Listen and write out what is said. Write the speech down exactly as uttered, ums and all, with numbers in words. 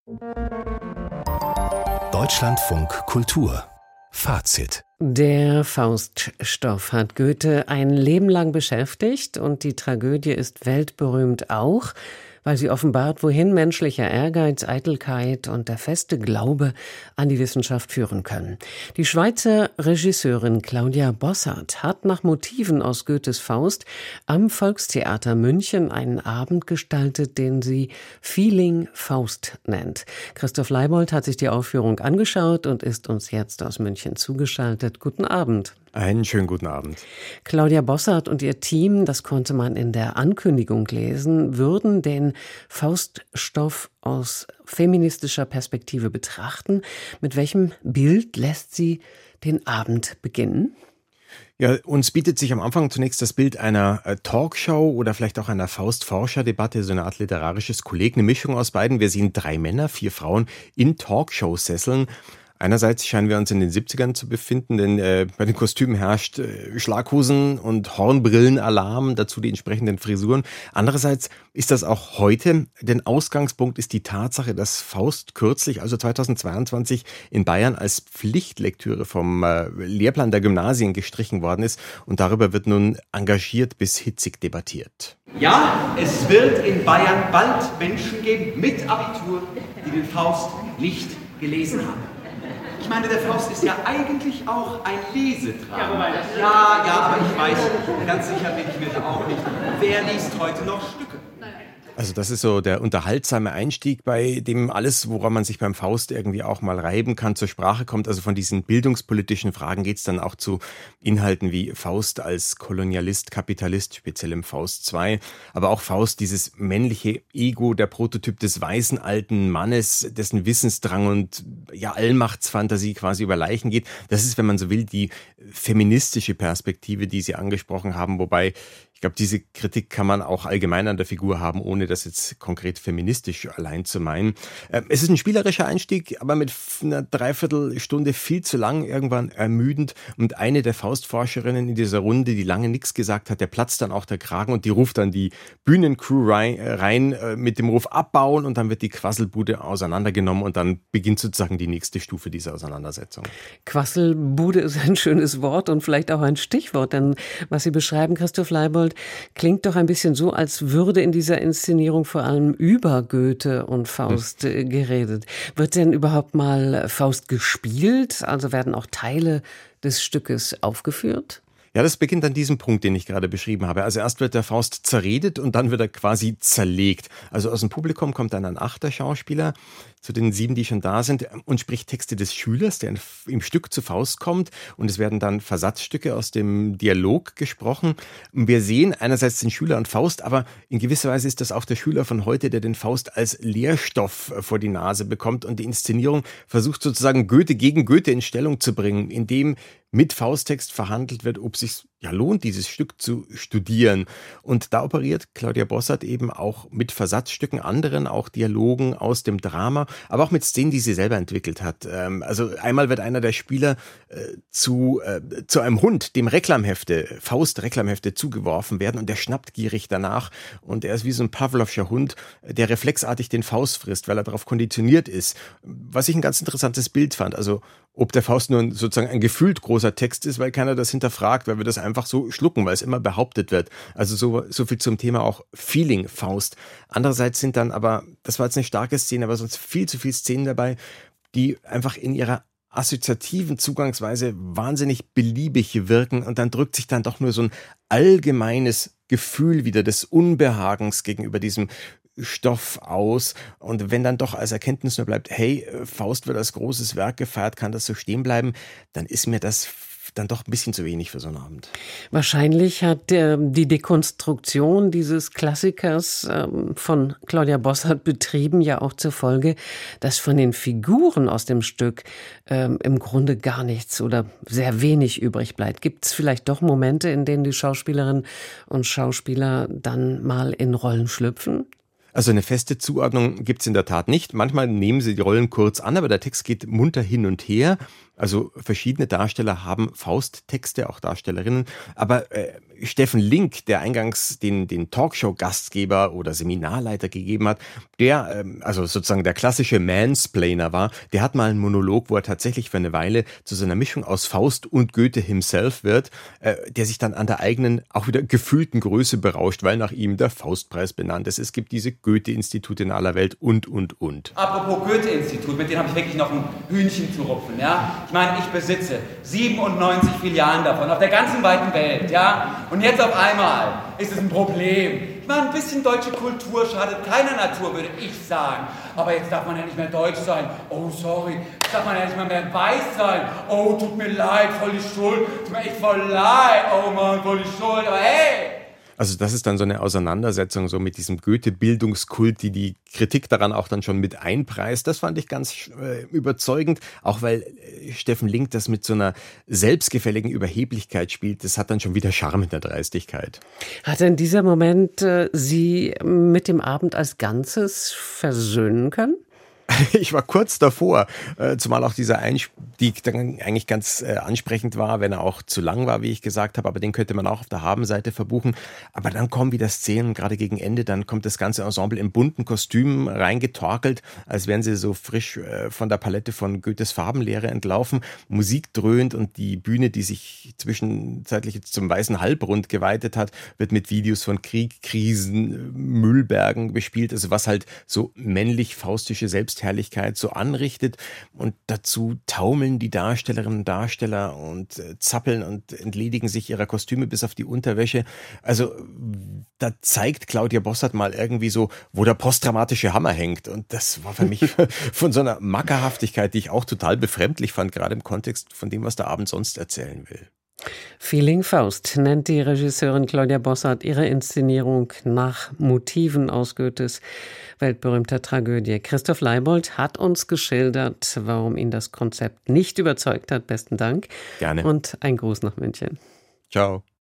Deutschlandfunk Kultur Fazit. Der Fauststoff hat Goethe ein Leben lang beschäftigt und die Tragödie ist weltberühmt auch, weil sie offenbart, wohin menschlicher Ehrgeiz, Eitelkeit und der feste Glaube an die Wissenschaft führen können. Die Schweizer Regisseurin Claudia Bossart hat nach Motiven aus Goethes Faust am Volkstheater München einen Abend gestaltet, den sie Feeling Faust nennt. Christoph Leibold hat sich die Aufführung angeschaut und ist uns jetzt aus München zugeschaltet. Guten Abend. Einen schönen guten Abend. Claudia Bossart und ihr Team, das konnte man in der Ankündigung lesen, würden den Fauststoff aus feministischer Perspektive betrachten. Mit welchem Bild lässt sie den Abend beginnen? Ja, uns bietet sich am Anfang zunächst das Bild einer äh, Talkshow oder vielleicht auch einer Faust-Forscher-Debatte, so eine Art literarisches Kolleg, eine Mischung aus beiden. Wir sehen drei Männer, vier Frauen in Talkshow-Sesseln. Einerseits scheinen wir uns in den siebzigern zu befinden, denn äh, bei den Kostümen herrscht äh, Schlaghosen und Hornbrillen-Alarm, dazu die entsprechenden Frisuren. Andererseits ist das auch heute, denn Ausgangspunkt ist die Tatsache, dass Faust kürzlich, also zweitausendzweiundzwanzig, in Bayern als Pflichtlektüre vom äh, Lehrplan der Gymnasien gestrichen worden ist und darüber wird nun engagiert bis hitzig debattiert. Ja, es wird in Bayern bald Menschen geben mit Abitur, die den Faust nicht gelesen haben. Ich meine, der Faust ist ja eigentlich auch ein Lesedrama. Ja, ja, aber ich weiß, ganz sicher bin ich mir da auch nicht. Wer liest heute noch Stücke? Also das ist so der unterhaltsame Einstieg, bei dem alles, woran man sich beim Faust irgendwie auch mal reiben kann, zur Sprache kommt. Also von diesen bildungspolitischen Fragen geht's dann auch zu Inhalten wie Faust als Kolonialist, Kapitalist, speziell im Faust zwei. Aber auch Faust, dieses männliche Ego, der Prototyp des weisen alten Mannes, dessen Wissensdrang und ja Allmachtsfantasie quasi über Leichen geht. Das ist, wenn man so will, die feministische Perspektive, die Sie angesprochen haben. Wobei ich glaube, diese Kritik kann man auch allgemein an der Figur haben, ohne das jetzt konkret feministisch allein zu meinen. Es ist ein spielerischer Einstieg, aber mit einer Dreiviertelstunde viel zu lang, irgendwann ermüdend. Und eine der Faustforscherinnen in dieser Runde, die lange nichts gesagt hat, der platzt dann auch der Kragen und die ruft dann die Bühnencrew rein mit dem Ruf abbauen und dann wird die Quasselbude auseinandergenommen und dann beginnt sozusagen die nächste Stufe dieser Auseinandersetzung. Quasselbude ist ein schönes Wort und vielleicht auch ein Stichwort, denn was Sie beschreiben, Christoph Leibold, klingt doch ein bisschen so, als würde in dieser Inszenierung vor allem über Goethe und Faust hm. geredet. Wird denn überhaupt mal Faust gespielt? Also werden auch Teile des Stückes aufgeführt? Ja, das beginnt an diesem Punkt, den ich gerade beschrieben habe. Also erst wird der Faust zerredet und dann wird er quasi zerlegt. Also aus dem Publikum kommt dann ein achter Schauspieler zu den sieben, die schon da sind und spricht Texte des Schülers, der im Stück zu Faust kommt und es werden dann Versatzstücke aus dem Dialog gesprochen. Und wir sehen einerseits den Schüler und Faust, aber in gewisser Weise ist das auch der Schüler von heute, der den Faust als Lehrstoff vor die Nase bekommt und die Inszenierung versucht sozusagen Goethe gegen Goethe in Stellung zu bringen, indem mit Fausttext verhandelt wird, ob es sich ja lohnt, dieses Stück zu studieren. Und da operiert Claudia Bossart eben auch mit Versatzstücken, anderen auch Dialogen aus dem Drama, aber auch mit Szenen, die sie selber entwickelt hat. Also einmal wird einer der Spieler äh, zu, äh, zu einem Hund, dem Reklamhefte, Faust-Reklamhefte zugeworfen werden und der schnappt gierig danach und er ist wie so ein Pawlowscher Hund, der reflexartig den Faust frisst, weil er darauf konditioniert ist. Was ich ein ganz interessantes Bild fand, also ob der Faust nun sozusagen ein gefühlt großer Text ist, weil keiner das hinterfragt, weil wir das einfach so schlucken, weil es immer behauptet wird. Also so, so viel zum Thema auch Feeling Faust. Andererseits sind dann aber, das war jetzt eine starke Szene, aber sonst viel zu viele Szenen dabei, die einfach in ihrer assoziativen Zugangsweise wahnsinnig beliebig wirken und dann drückt sich dann doch nur so ein allgemeines Gefühl wieder des Unbehagens gegenüber diesem Stoff aus. Und wenn dann doch als Erkenntnis nur bleibt, hey, Faust wird als großes Werk gefeiert, kann das so stehen bleiben, dann ist mir das dann doch ein bisschen zu wenig für so einen Abend. Wahrscheinlich hat äh, die Dekonstruktion dieses Klassikers ähm, von Claudia Bossart betrieben ja auch zur Folge, dass von den Figuren aus dem Stück ähm, im Grunde gar nichts oder sehr wenig übrig bleibt. Gibt es vielleicht doch Momente, in denen die Schauspielerinnen und Schauspieler dann mal in Rollen schlüpfen? Also eine feste Zuordnung gibt's in der Tat nicht. Manchmal nehmen sie die Rollen kurz an, aber der Text geht munter hin und her. Also verschiedene Darsteller haben Faust-Texte, auch Darstellerinnen. Aber äh, Steffen Link, der eingangs den, den Talkshow-Gastgeber oder Seminarleiter gegeben hat, der, ähm, also sozusagen der klassische Mansplainer war, der hat mal einen Monolog, wo er tatsächlich für eine Weile zu so einer Mischung aus Faust und Goethe himself wird, äh, der sich dann an der eigenen, auch wieder gefühlten Größe berauscht, weil nach ihm der Faustpreis benannt ist. Es gibt diese Goethe-Institute in aller Welt und, und, und. Apropos Goethe-Institut, mit denen habe ich wirklich noch ein Hühnchen zu rupfen, ja? Ich meine, ich besitze siebenundneunzig Filialen davon auf der ganzen weiten Welt, ja? Und jetzt auf einmal ist es ein Problem. Ich meine, ein bisschen deutsche Kultur schadet keiner Natur, würde ich sagen. Aber jetzt darf man ja nicht mehr deutsch sein. Oh, sorry. Jetzt darf man ja nicht mehr, mehr weiß sein. Oh, tut mir leid, voll die Schuld. Tut mir echt voll leid. Oh Mann, voll die Schuld. Aber hey! Also das ist dann so eine Auseinandersetzung so mit diesem Goethe-Bildungskult, die die Kritik daran auch dann schon mit einpreist. Das fand ich ganz äh, überzeugend, auch weil äh, Steffen Link das mit so einer selbstgefälligen Überheblichkeit spielt. Das hat dann schon wieder Charme in der Dreistigkeit. Hat denn dieser Moment äh, Sie mit dem Abend als Ganzes versöhnen können? Ich war kurz davor, äh, zumal auch dieser Einstieg dann eigentlich ganz äh, ansprechend war, wenn er auch zu lang war, wie ich gesagt habe, aber den könnte man auch auf der Habenseite verbuchen. Aber dann kommen wieder Szenen, gerade gegen Ende, dann kommt das ganze Ensemble in bunten Kostümen reingetorkelt, als wären sie so frisch äh, von der Palette von Goethes Farbenlehre entlaufen. Musik dröhnt und die Bühne, die sich zwischenzeitlich jetzt zum Weißen Halbrund geweitet hat, wird mit Videos von Krieg, Krisen, Müllbergen bespielt, also was halt so männlich-faustische Selbst Herrlichkeit so anrichtet, und dazu taumeln die Darstellerinnen und Darsteller und äh, zappeln und entledigen sich ihrer Kostüme bis auf die Unterwäsche. Also da zeigt Claudia Bossert mal irgendwie so, wo der posttraumatische Hammer hängt, und das war für mich von so einer Mackerhaftigkeit, die ich auch total befremdlich fand, gerade im Kontext von dem, was der Abend sonst erzählen will. Feeling Faust nennt die Regisseurin Claudia Bossert ihre Inszenierung nach Motiven aus Goethes weltberühmter Tragödie. Christoph Leibold hat uns geschildert, warum ihn das Konzept nicht überzeugt hat. Besten Dank. Gerne. Und ein Gruß nach München. Ciao.